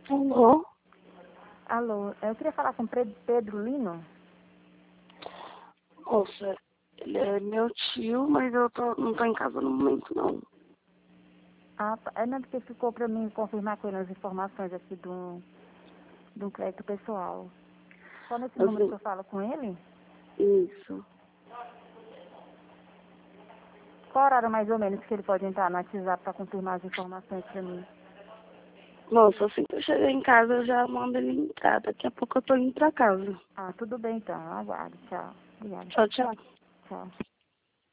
Alô? Alô, eu queria falar com Pedro Lino. Moça, ele é meu tio, mas eu não tô em casa no momento, não. Ah, tá. É não, porque ficou para mim confirmar com ele as informações aqui do crédito pessoal. Só nesse número Assim, que eu falo com ele? isso. Qual horário mais ou menos que ele pode entrar no WhatsApp para confirmar as informações para mim? Moça, assim que eu chegar em casa, eu já mando ele entrar. Daqui a pouco eu tô indo pra casa. Ah, tudo bem então. Aguardo. Tchau. Obrigada. Tchau, tchau. Tchau.